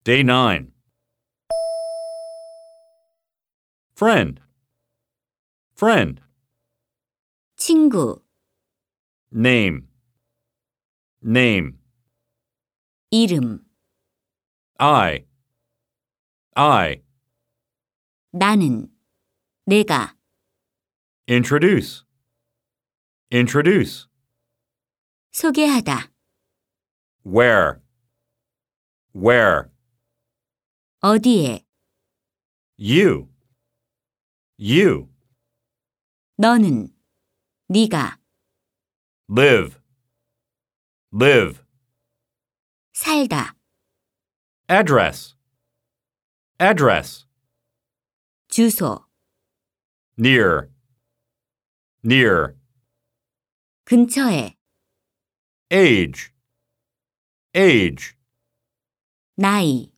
Day 9. Friend. Friend. 친구, Name. Name. 이름, I. 나는, 내가, Introduce. Introduce. 소개하다, Where. Where. 어디에, You. You. 너는, 네가, Live. Live. 살다, Address. Address. 주소, Near. Near. 근처에, Age. Age. 나이.